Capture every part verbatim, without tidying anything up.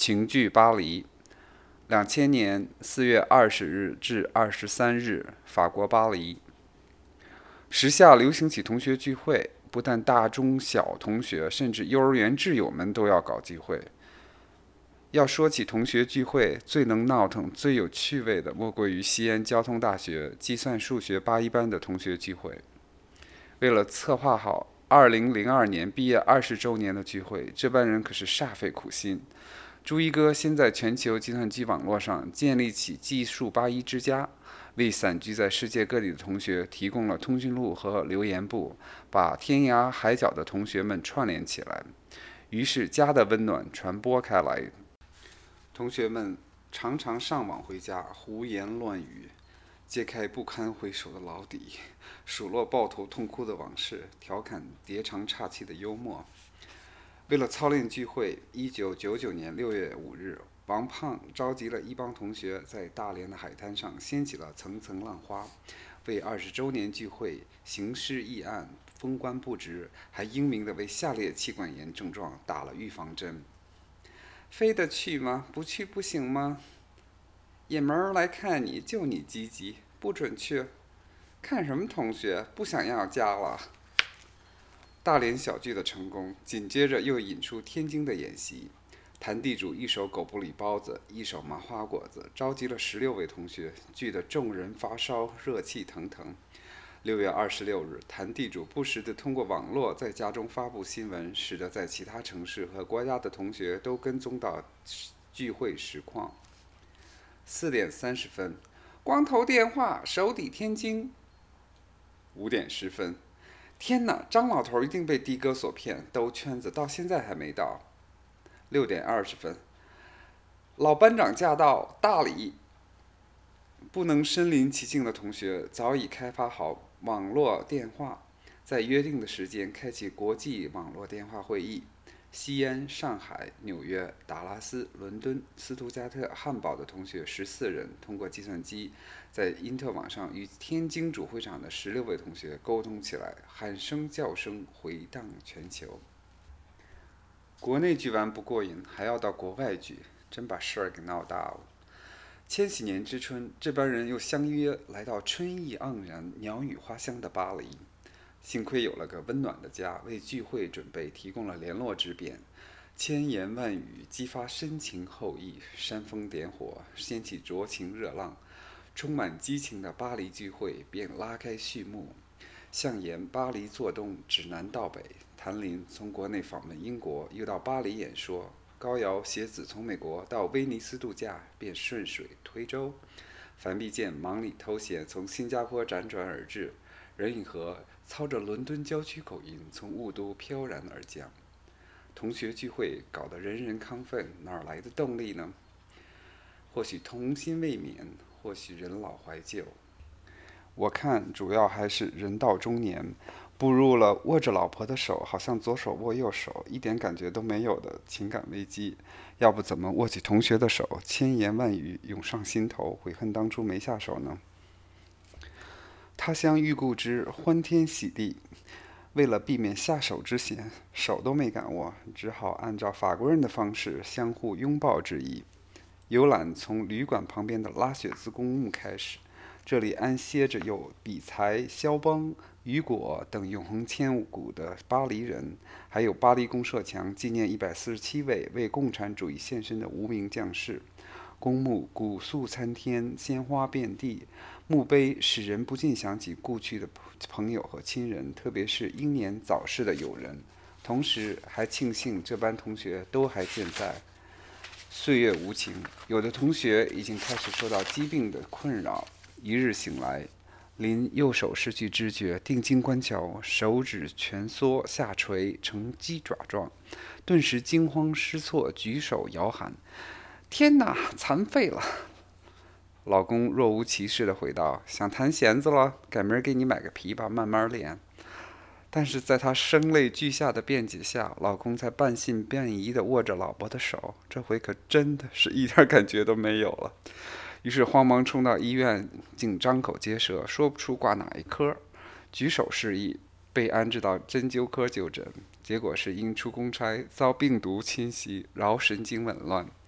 情聚巴黎。两千年四月二十日至二十三日，法国巴黎。时下流行起同学聚会，不但大中小同学，甚至幼儿园挚友们都要搞聚会。要说起同学聚会，最能闹腾、最有趣味的，莫过于西安交通大学计算数学八一班的同学聚会。为了策划好二零零二年毕业二十周年的聚会，这班人可是煞费苦心。朱一哥先在全球计算机网络上建立起技术八一之家，为散居在世界各地的同学提供了通讯录和留言簿，把天涯海角的同学们串联起来。于是家的温暖传播开来，同学们常常上网回家，胡言乱语，揭开不堪回首的老底，数落抱头痛哭的往事，调侃叠长岔气的幽默。为了操练聚会，一九九九年六月五日，王胖召集了一帮同学，在大连的海滩上掀起了层层浪花，为二十周年聚会行事议案，封官不直，还英明地为下列气管炎症状打了预防针。非得去吗？不去不行吗？野门来看你，就你积极，不准去。看什么同学？不想要家了。大连小聚的成功，紧接着又引出天津的演习。谭地主一手狗不理包子，一手麻花果子，召集了十六位同学，聚得众人发烧，热气腾腾。六月二十六日，谭地主不时地通过网络在家中发布新闻，使得在其他城市和国家的同学都跟踪到聚会实况。四点三十分，光头电话，手抵天津。五点十分，天哪，张老头一定被的哥所骗，兜圈子到现在还没到。六点二十分，老班长驾到，大礼。不能身临其境的同学早已开发好网络电话，在约定的时间开启国际网络电话会议。西安、上海、纽约、达拉斯、伦敦、斯图加特、汉堡的同学十四人，通过计算机在因特网上与天津主会场的十六位同学沟通起来，喊声叫声回荡全球。国内聚完不过瘾，还要到国外聚，真把事儿给闹大了。千禧年之春，这班人又相约来到春意盎然、鸟语花香的巴黎。幸亏有了个温暖的家，为聚会准备提供了联络之便，千言万语激发深情厚谊，煽风点火，掀起灼情热浪。充满激情的巴黎聚会便拉开序幕。向言巴黎做东，指南道北。谭林从国内访问英国，又到巴黎演说。高瑶携子从美国到威尼斯度假，便顺水推舟。樊必健忙里偷闲，从新加坡辗转而至。任以和操着伦敦郊区口音，从雾都飘然而降。同学聚会搞得人人亢奋，哪来的动力呢？或许童心未泯，或许人老怀旧。我看主要还是人到中年，步入了握着老婆的手，好像左手握右手，一点感觉都没有的情感危机。要不怎么握起同学的手，千言万语涌上心头，悔恨当初没下手呢？他乡遇故知，欢天喜地。为了避免下手之嫌，手都没敢握，只好按照法国人的方式相互拥抱致意。游览从旅馆旁边的拉雪兹公墓开始，这里安歇着有比才、肖邦、雨果等永恒千古的巴黎人，还有巴黎公社墙纪念一百四十七位为共产主义献身的无名将士。公墓古树参天，鲜花遍地，墓碑使人不禁想起故去的朋友和亲人，特别是英年早逝的友人，同时还庆幸这班同学都还健在。岁月无情，有的同学已经开始受到疾病的困扰。一日醒来，临右手失去知觉，定睛观瞧，手指蜷缩下垂成鸡爪状，顿时惊慌失措，举手摇喊：“天哪，残废了！”老公若无其事地回道：“想弹弦子了？改明儿给你买个琵琶，慢慢练。”但是在他声泪俱下的辩解下，老公才半信半疑地握着老婆的手，这回可真的是一点感觉都没有了。于是慌忙冲到医院，竟张口结舌，说不出挂哪一科，举手示意，被安置到针灸科就诊，结果是因出公差遭病毒侵袭，桡神经紊乱。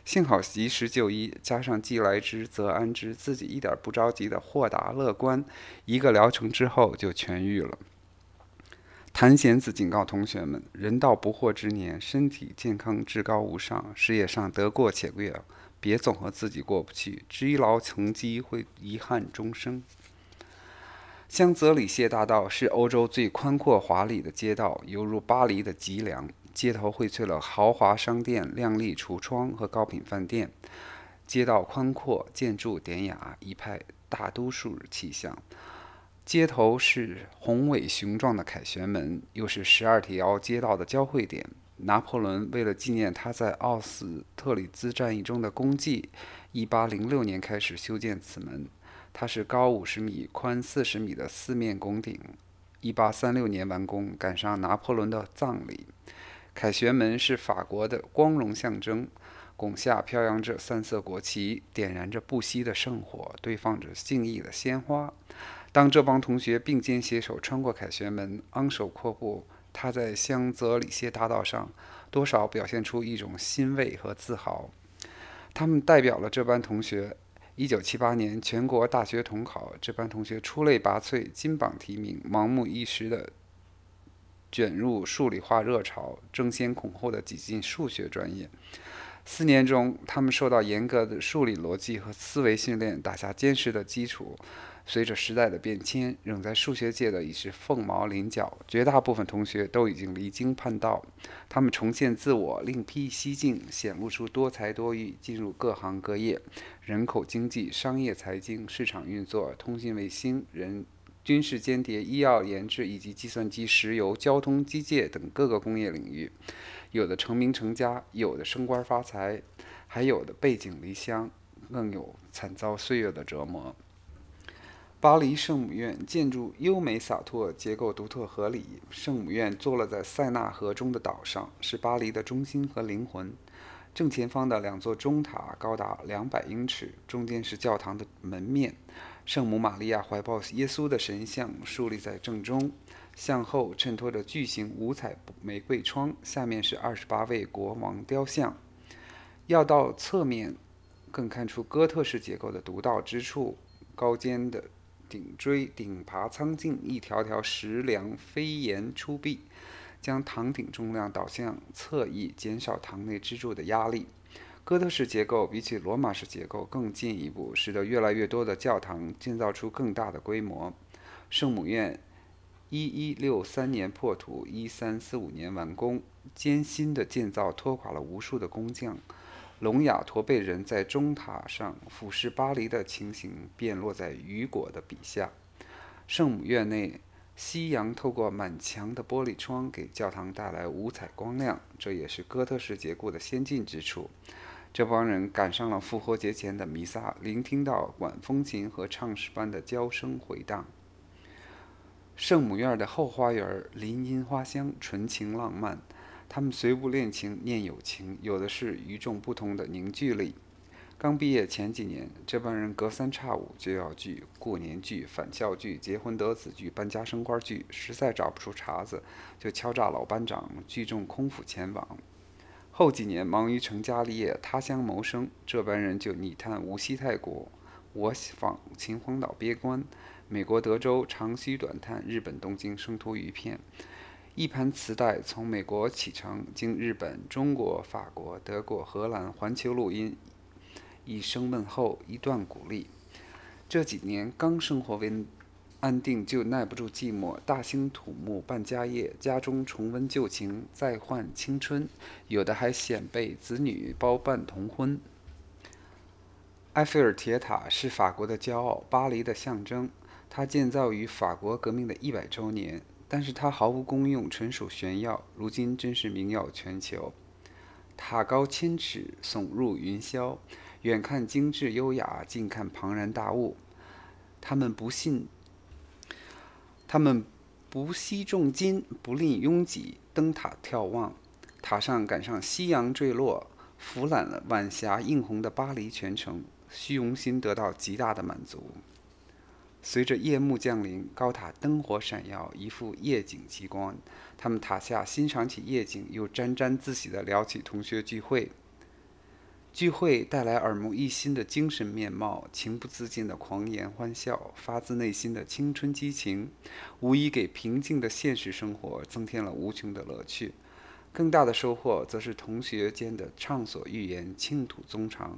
幸好及时就医，加上既来之则安之，自己一点不着急的豁达乐观，一个疗程之后就痊愈了。谭贤子警告同学们：人到不惑之年，身体健康至高无上，事业上得过且过，别总和自己过不去，积劳成疾会遗憾终生。香泽里谢大道是欧洲最宽阔华丽的街道，犹如巴黎的脊梁。街头荟萃了豪华商店、亮丽橱窗和高品饭店。街道宽阔，建筑典雅，一派大都市气象。街头是宏伟雄壮的凯旋门，又是十二条街道的交汇点。拿破仑为了纪念他在奥斯特里兹战役中的功绩，一八零六年开始修建此门。它是高五十米、宽四十米的四面拱顶。一八三六年完工，赶上拿破仑的葬礼。凯旋门是法国的光荣象征，拱下飘扬着三色国旗，点燃着不息的圣火，堆放着敬意的鲜花。当这帮同学并肩携手穿过凯旋门，昂首阔步踏在香泽里谢大道上，多少表现出一种欣慰和自豪。他们代表了这班同学。一九七八年全国大学统考，这班同学出类拔萃，金榜题名，盲目一时的卷入数理化热潮，争先恐后的挤进数学专业。四年中，他们受到严格的数理逻辑和思维训练，打下坚实的基础。随着时代的变迁，仍在数学界的已是凤毛麟角，绝大部分同学都已经离经叛道。他们重现自我，另辟蹊径，显露出多才多艺，进入各行各业，人口经济、商业财经、市场运作、通信卫星、人。军事间谍、医药研制以及计算机、石油、交通、机械等各个工业领域，有的成名成家，有的升官发财，还有的背井离乡，更有惨遭岁月的折磨。巴黎圣母院建筑优美洒脱，结构独特合理。圣母院坐落在塞纳河中的岛上，是巴黎的中心和灵魂。正前方的两座钟塔高达两百英尺，中间是教堂的门面。圣母玛利亚怀抱耶稣的神像竖立在正中，向后衬托着巨型五彩玫瑰窗，下面是二十八位国王雕像。要到侧面，更看出哥特式结构的独到之处。高尖的顶锥顶爬苍劲，一条条石梁飞檐出壁，将堂顶重量导向侧翼，减少堂内支柱的压力。哥特式结构比起罗马式结构更进一步，使得越来越多的教堂建造出更大的规模。圣母院一一六三年破土，一三四五年完工，艰辛的建造拖垮了无数的工匠。聋哑驼背人在钟塔上俯视巴黎的情形，便落在雨果的笔下。圣母院内，夕阳透过满墙的玻璃窗，给教堂带来五彩光亮，这也是哥特式结构的先进之处。这帮人赶上了复活节前的弥撒，聆听到管风琴和唱诗班的娇声回荡。圣母院的后花园林荫花香，纯情浪漫。他们虽不恋情，念友情，有的是与众不同的凝聚力。刚毕业前几年，这帮人隔三差五就要聚，过年聚、返校聚、结婚得子聚、搬家升官聚，实在找不出茬子，就敲诈老班长，聚众空腹前往。后几年忙于成家立业、他乡谋生，这班人就你探无锡泰国，我访秦皇岛别关，美国德州长吁短叹，日本东京生图鱼片。一盘磁带从美国启程，经日本、中国、法国、德国、荷兰环球录音，一声问候，一段鼓励。这几年刚生活稳安定，就耐不住寂寞，大兴土木办家业，家中重温旧情，再焕青春，有的还显备子女包办同婚。埃菲尔铁塔是法国的骄傲，巴黎的象征。它建造于法国革命的一百周年，但是它毫无功用，纯属炫耀。如今真是名耀全球。塔高千尺，耸入云霄，远看精致优雅，近看庞然大物。他们不信，他们不惜重金，不吝拥挤，登塔眺望。塔上赶上夕阳坠落，俯览了晚霞映红的巴黎全城，虚荣心得到极大的满足。随着夜幕降临，高塔灯火闪耀，一副夜景奇观。他们塔下欣赏起夜景，又沾沾自喜地聊起同学聚会。 聚会带来耳目一新的精神面貌，情不自禁的狂言欢笑，发自内心的青春激情，无疑给平静的现实生活增添了无穷的乐趣。更大的收获则是同学间的畅所欲言，倾吐衷肠。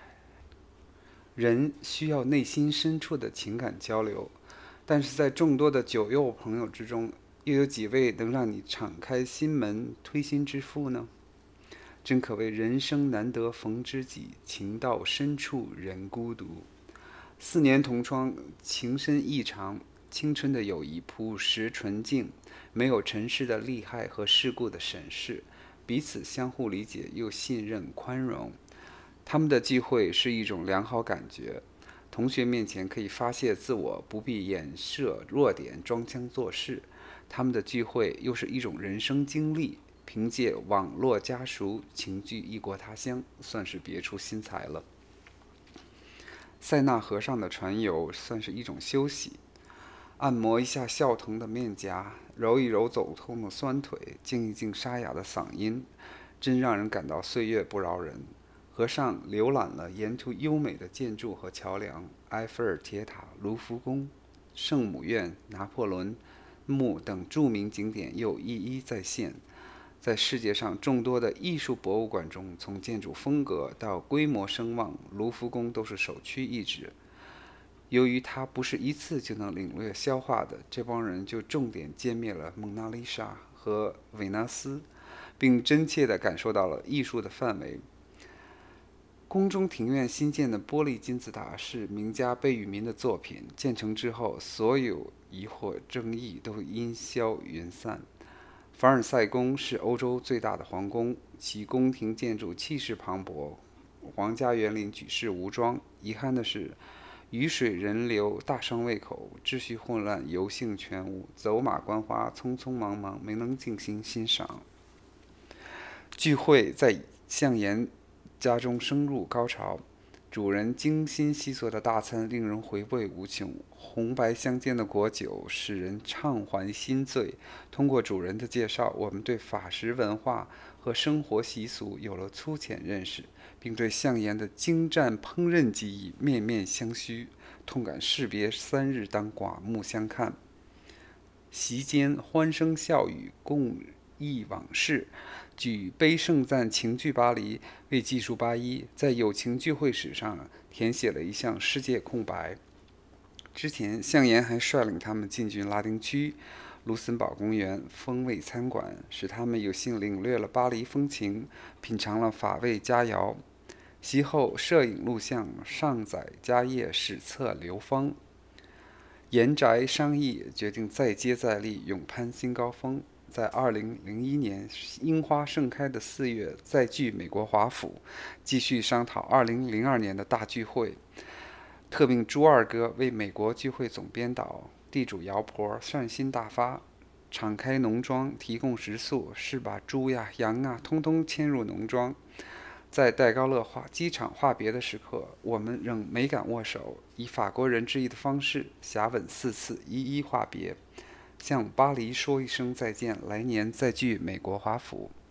人需要内心深处的情感交流，但是在众多的酒友朋友之中，又有几位能让你敞开心门、推心置腹呢？真可谓人生难得逢知己，情到深处人孤独。四年同窗，情深意长，青春的友谊朴实纯净，没有尘世的利害和世故的审视，彼此相互理解又信任宽容。他们的聚会是一种良好感觉，同学面前可以发泄自我，不必掩饰弱点，装腔作势。他们的聚会又是一种人生经历，凭借网络家熟，情聚异国他乡，算是别出心裁了。塞纳河上的船游算是一种休息，按摩一下笑疼的面颊，揉一揉走痛的酸腿，静一静沙哑的嗓音，真让人感到岁月不饶人。河上浏览了沿途优美的建筑和桥梁，埃菲尔铁塔、卢浮宫、圣母院、拿破仑墓等著名景点又一一再现。在世界上众多的艺术博物馆中，从建筑风格到规模声望，卢浮宫都是首屈一指。由于它不是一次就能领略消化的，这帮人就重点歼灭了蒙娜丽莎和维纳斯，并真切地感受到了艺术的范围。宫中庭院新建的玻璃金字塔是名家贝聿铭的作品，建成之后，所有疑惑争议都烟消云散。凡尔赛宫是欧洲最大的皇宫，其宫廷建筑气势磅礴，皇家园林举世无双。遗憾的是，雨水人流大伤胃口，秩序混乱，游兴全无，走马观花，匆匆忙忙，没能静心欣赏。聚会在向颜家中升入高潮，主人精心细做的大餐令人回味无穷，红白相间的果酒使人畅怀心醉。通过主人的介绍，我们对法食文化和生活习俗有了粗浅认识，并对向颜的精湛烹饪技艺面面相觑，痛感士别三日当刮目相看。席间欢声笑语，共忆往事，举杯盛赞情聚巴黎，为记述八一在友情聚会史上填写了一项世界空白。之前，向颜还率领他们进军拉丁区、卢森堡公园、风味餐馆，使他们有幸领略了巴黎风情，品尝了法味佳肴。席后，摄影录像，上载家业，史册流芳。严宅商议，决定再接再厉，勇攀新高峰。在二零零一年樱花盛开的四月，再聚美国华府，继续商讨二零零二年的大聚会。特命朱二哥为美国聚会总编导，地主姚婆善心大发，敞开农庄，提供食宿，是把猪呀、羊啊，通通牵入农庄。在戴高乐话机场话别的时刻，我们仍没敢握手，以法国人之意的方式狭吻四次，一一话别，向巴黎说一声再见，来年再聚美国华府。